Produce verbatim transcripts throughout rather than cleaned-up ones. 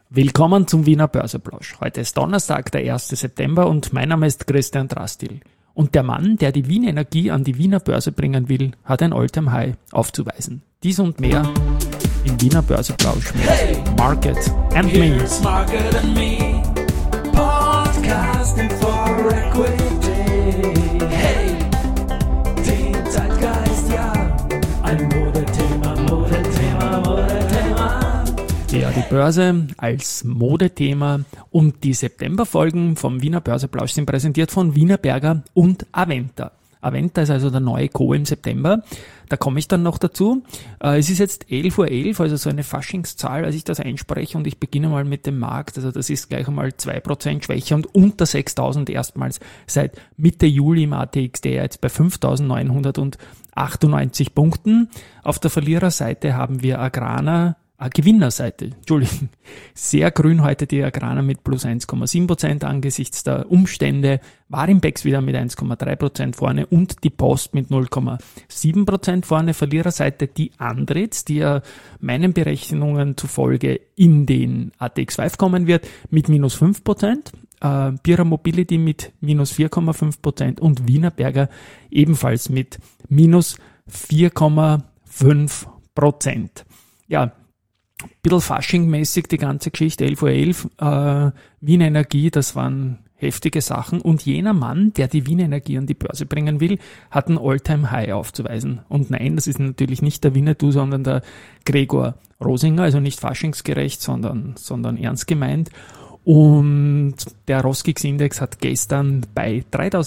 Willkommen zum Wiener Börseplausch. Heute ist Donnerstag, der erster September und mein Name ist Christian Drastil. Und der Mann, der die Wien Energie an die Wiener Börse bringen will, hat ein All-Time-High aufzuweisen. Dies und mehr im Wiener Börseplausch mit hey, Market and Me. Market and Me. Podcasting for Equity. Hey, den Zeitgeist, ja. Ein Modethema, Modethema, Modethema. Ja, die Börse als Modethema und die Septemberfolgen vom Wiener Börseplausch sind präsentiert von Wienerberger und Aventa. Aventa ist also der neue Co. im September. Da komme ich dann noch dazu. Es ist jetzt elf Uhr elf, also so eine Faschingszahl, als ich das einspreche, und ich beginne mal mit dem Markt. Also das ist gleich einmal zwei Prozent schwächer und unter sechstausend erstmals seit Mitte Juli im A T X, der jetzt bei fünftausendneunhundertachtundneunzig Punkten. Auf der Verliererseite haben wir Agrana, Ah, Gewinnerseite, Entschuldigung, sehr grün heute die Agrana mit plus eins Komma sieben Prozent angesichts der Umstände, Warimpex wieder mit eins Komma drei Prozent vorne und die Post mit null Komma sieben Prozent vorne. Verliererseite die Andritz, die ja meinen Berechnungen zufolge in den A T X fünf kommen wird, mit minus fünf Prozent. Äh, Bira Mobility mit minus vier Komma fünf Prozent und Wienerberger ebenfalls mit minus vier Komma fünf Prozent. Ja, ein bisschen Fasching-mäßig die ganze Geschichte, elf Uhr elf, äh, Wien Energie, das waren heftige Sachen. Und jener Mann, der die Wien Energie an die Börse bringen will, hat ein All-Time-High aufzuweisen. Und nein, das ist natürlich nicht der Winnetou, sondern der Gregor Rosinger, also nicht faschingsgerecht, sondern, sondern ernst gemeint. Und der Roskix-Index hat gestern bei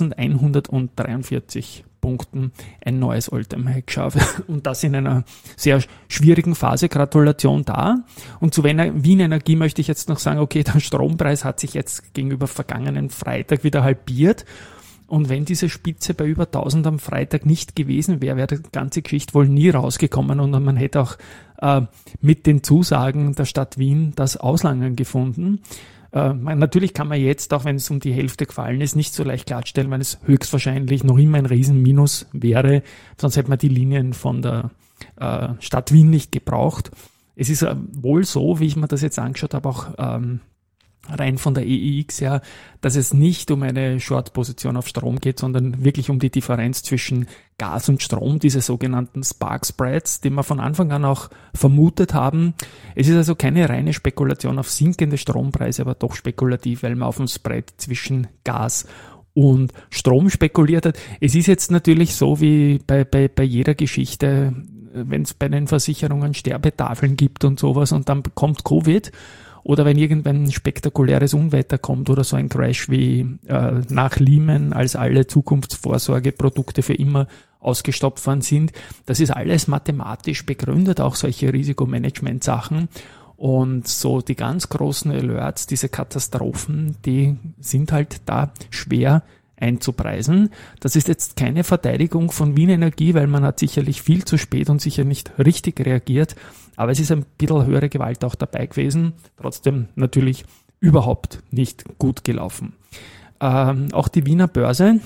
dreitausendeinhundertdreiundvierzig Punkten ein neues All-Time-High geschafft. Und das in einer sehr schwierigen Phase. Gratulation da. Und zu Wien Energie möchte ich jetzt noch sagen, okay, der Strompreis hat sich jetzt gegenüber vergangenen Freitag wieder halbiert. Und wenn diese Spitze bei über tausend am Freitag nicht gewesen wäre, wäre die ganze Geschichte wohl nie rausgekommen und man hätte auch äh, mit den Zusagen der Stadt Wien das Auslangen gefunden. Uh, natürlich kann man jetzt, auch wenn es um die Hälfte gefallen ist, nicht so leicht klarstellen, weil es höchstwahrscheinlich noch immer ein Riesenminus wäre, sonst hätte man die Linien von der uh, Stadt Wien nicht gebraucht. Es ist uh, wohl so, wie ich mir das jetzt angeschaut habe, auch um, rein von der E E X her, dass es nicht um eine Short-Position auf Strom geht, sondern wirklich um die Differenz zwischen Gas und Strom, diese sogenannten Spark-Spreads, die wir von Anfang an auch vermutet haben. Es ist also keine reine Spekulation auf sinkende Strompreise, aber doch spekulativ, weil man auf dem Spread zwischen Gas und Strom spekuliert hat. Es ist jetzt natürlich so wie bei, bei, bei jeder Geschichte, wenn es bei den Versicherungen Sterbetafeln gibt und sowas und dann kommt Covid, oder wenn irgendwann ein spektakuläres Unwetter kommt oder so ein Crash wie äh, nach Lehman, als alle Zukunftsvorsorgeprodukte für immer ausgestopft worden sind. Das ist alles mathematisch begründet, auch solche Risikomanagement-Sachen. Und so die ganz großen Alerts, diese Katastrophen, die sind halt da schwer einzupreisen. Das ist jetzt keine Verteidigung von Wien Energie, weil man hat sicherlich viel zu spät und sicher nicht richtig reagiert, aber es ist ein bisschen höhere Gewalt auch dabei gewesen, trotzdem natürlich überhaupt nicht gut gelaufen. Ähm, auch die Wiener Börse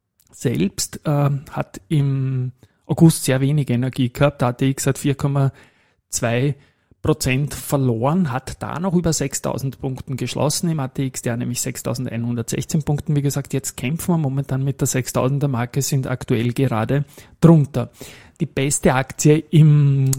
selbst äh, hat im August sehr wenig Energie gehabt, der A T X hat vier Komma zwei Prozent verloren, hat da noch über sechstausend Punkten geschlossen im A T X, der nämlich sechstausendeinhundertsechzehn Punkten. Wie gesagt, jetzt kämpfen wir momentan mit der sechstausender Marke, sind aktuell gerade drunter. Die beste Aktie im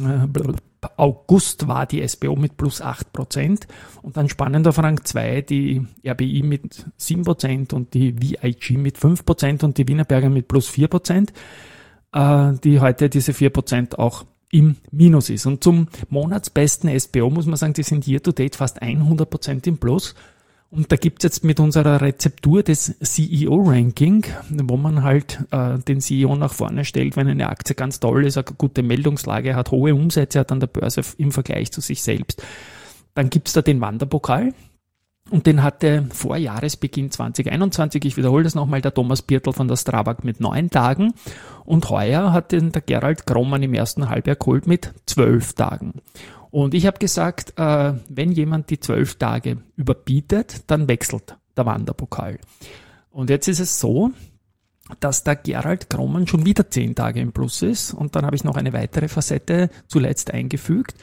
August war die S B O mit plus acht Prozent und dann spannend auf Rang zwei die R B I mit sieben Prozent und die V I G mit fünf Prozent und die Wienerberger mit plus vier Prozent, äh, die heute diese vier Prozent auch im Minus ist. Und zum monatsbesten S B O muss man sagen, die sind year to date fast hundert Prozent im Plus. Und da gibt's jetzt mit unserer Rezeptur des C E O-Ranking, wo man halt äh, den C E O nach vorne stellt, wenn eine Aktie ganz toll ist, eine gute Meldungslage hat, hohe Umsätze hat an der Börse im Vergleich zu sich selbst. Dann gibt's da den Wanderpokal. Und den hatte vor Jahresbeginn zwanzig einundzwanzig, ich wiederhole das nochmal, der Thomas Birtel von der Strabag mit neun Tagen. Und heuer hat den der Gerald Grohmann im ersten Halbjahr geholt mit zwölf Tagen. Und ich habe gesagt, äh, wenn jemand die zwölf Tage überbietet, dann wechselt der Wanderpokal. Und jetzt ist es so, dass der Gerald Grohmann schon wieder zehn Tage im Plus ist. Und dann habe ich noch eine weitere Facette zuletzt eingefügt.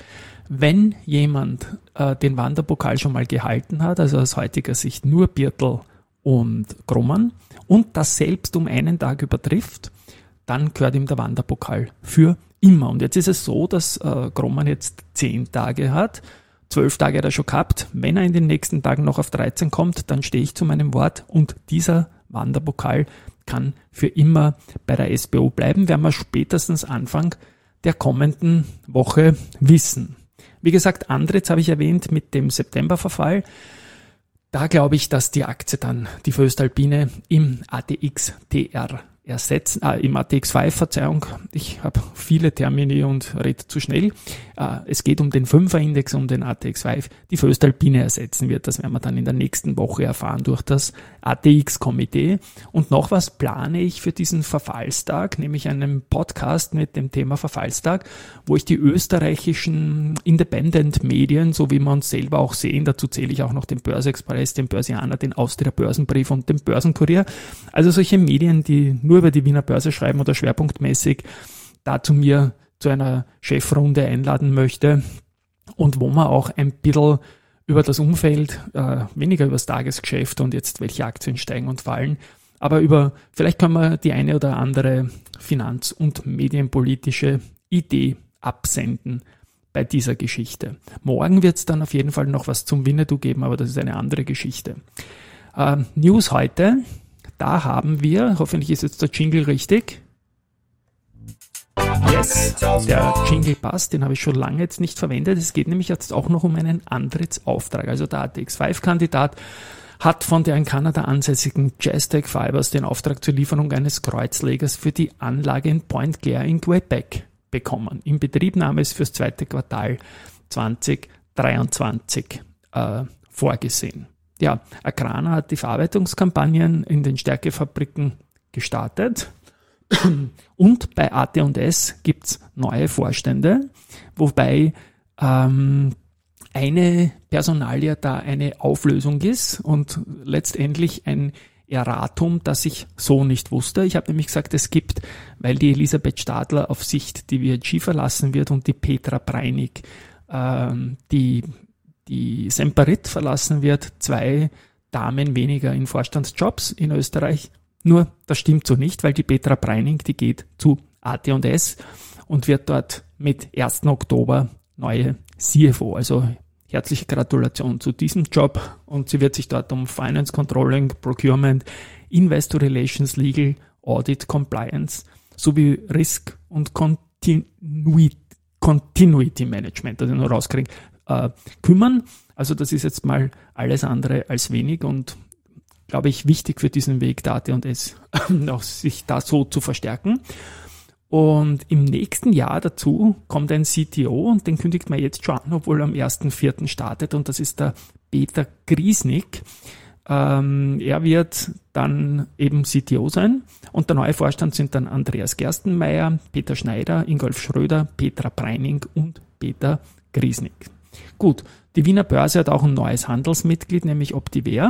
Wenn jemand äh, den Wanderpokal schon mal gehalten hat, also aus heutiger Sicht nur Birtel und Grumman, und das selbst um einen Tag übertrifft, dann gehört ihm der Wanderpokal für immer. Und jetzt ist es so, dass äh, Grumman jetzt zehn Tage hat, zwölf Tage hat er schon gehabt. Wenn er in den nächsten Tagen noch auf dreizehn kommt, dann stehe ich zu meinem Wort und dieser Wanderpokal kann für immer bei der S B O bleiben, werden wir spätestens Anfang der kommenden Woche wissen. Wie gesagt, Andritz habe ich erwähnt mit dem Septemberverfall. Da glaube ich, dass die Aktie dann, die Voestalpine, im A T X T R ersetzen, äh, im A T X fünf, Verzeihung, ich habe viele Termini und rede zu schnell. Äh, es geht um den Fünfer-Index, um den A T X fünf, die Voestalpine ersetzen wird. Das werden wir dann in der nächsten Woche erfahren durch das A T X-Komitee. Und noch was plane ich für diesen Verfallstag, nämlich einen Podcast mit dem Thema Verfallstag, wo ich die österreichischen Independent-Medien, so wie wir uns selber auch sehen, dazu zähle ich auch noch den Börse-Express, den Börsianer, den Austria-Börsenbrief und den Börsenkurier. Also solche Medien, die nur über die Wiener Börse schreiben oder schwerpunktmäßig da zu mir zu einer Chefrunde einladen möchte und wo man auch ein bisschen über das Umfeld, äh, weniger über das Tagesgeschäft und jetzt welche Aktien steigen und fallen, aber über, vielleicht können wir die eine oder andere finanz- und medienpolitische Idee absenden bei dieser Geschichte. Morgen wird es dann auf jeden Fall noch was zum Winnetou geben, aber das ist eine andere Geschichte. Äh, News heute. Da haben wir, hoffentlich ist jetzt der Jingle richtig. Yes, der Jingle passt, den habe ich schon lange jetzt nicht verwendet. Es geht nämlich jetzt auch noch um einen Antrittsauftrag. Also der A T X fünf Kandidat hat von der in Kanada ansässigen Jaztec Fibers den Auftrag zur Lieferung eines Kreuzlegers für die Anlage in Point Claire in Quebec bekommen. Inbetriebnahme ist fürs zweite Quartal zwanzig dreiundzwanzig äh, vorgesehen. Ja, Agrana hat die Verarbeitungskampagnen in den Stärkefabriken gestartet und bei A T und S gibt's neue Vorstände, wobei ähm, eine Personalie da eine Auflösung ist und letztendlich ein Erratum, das ich so nicht wusste. Ich habe nämlich gesagt, es gibt, weil die Elisabeth Stadler auf Sicht die V I G verlassen wird und die Petra Breinig ähm, die die Semperit verlassen wird, zwei Damen weniger in Vorstandsjobs in Österreich. Nur, das stimmt so nicht, weil die Petra Breining, die geht zu A T und S und wird dort mit ersten Oktober neue C F O. Also herzliche Gratulation zu diesem Job und sie wird sich dort um Finance, Controlling, Procurement, Investor Relations, Legal, Audit, Compliance sowie Risk und Continuity, Continuity Management, also nur rauskriegen, Äh, kümmern. Also das ist jetzt mal alles andere als wenig und glaube ich wichtig für diesen Weg der A T und S, auch sich da so zu verstärken. Und im nächsten Jahr dazu kommt ein C T O und den kündigt man jetzt schon an, obwohl er am ersten vierten startet und das ist der Peter Griesnick. Ähm, er wird dann eben C T O sein und der neue Vorstand sind dann Andreas Gerstenmeier, Peter Schneider, Ingolf Schröder, Petra Breining und Peter Griesnick. Gut, die Wiener Börse hat auch ein neues Handelsmitglied, nämlich Optiver.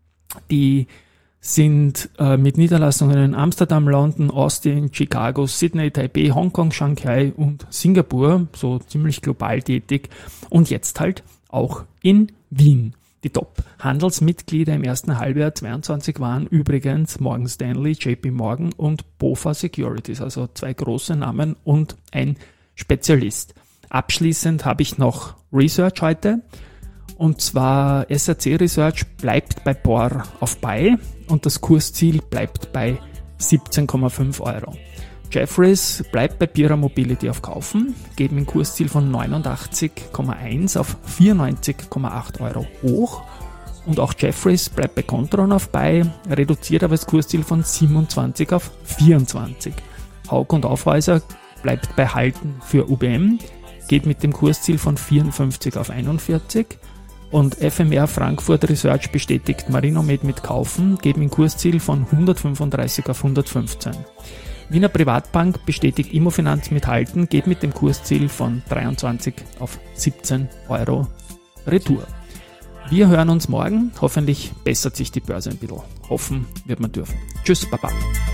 Die sind äh, mit Niederlassungen in Amsterdam, London, Austin, Chicago, Sydney, Taipei, Hongkong, Shanghai und Singapur, so ziemlich global tätig und jetzt halt auch in Wien. Die Top-Handelsmitglieder im ersten Halbjahr zweiundzwanzig waren übrigens Morgan Stanley, J P Morgan und BofA Securities, also zwei große Namen und ein Spezialist. Abschließend habe ich noch Research heute und zwar S R C Research bleibt bei B O R auf Buy und das Kursziel bleibt bei siebzehn Komma fünf Euro. Jefferies bleibt bei Bira Mobility auf Kaufen, geht mit einem Kursziel von neunundachtzig Komma eins auf vierundneunzig Komma acht Euro hoch und auch Jefferies bleibt bei Contron auf Buy, reduziert aber das Kursziel von siebenundzwanzig auf vierundzwanzig. Hauck und Aufhäuser bleibt bei Halten für U B M, geht mit dem Kursziel von vierundfünfzig auf einundvierzig und F M R Frankfurt Research bestätigt Marinomed mit Kaufen, geht mit dem Kursziel von hundertfünfunddreißig auf hundertfünfzehn. Wiener Privatbank bestätigt Immofinanz mit Halten, geht mit dem Kursziel von dreiundzwanzig auf siebzehn Euro Retour. Wir hören uns morgen, hoffentlich bessert sich die Börse ein bisschen. Hoffen wird man dürfen. Tschüss, Baba.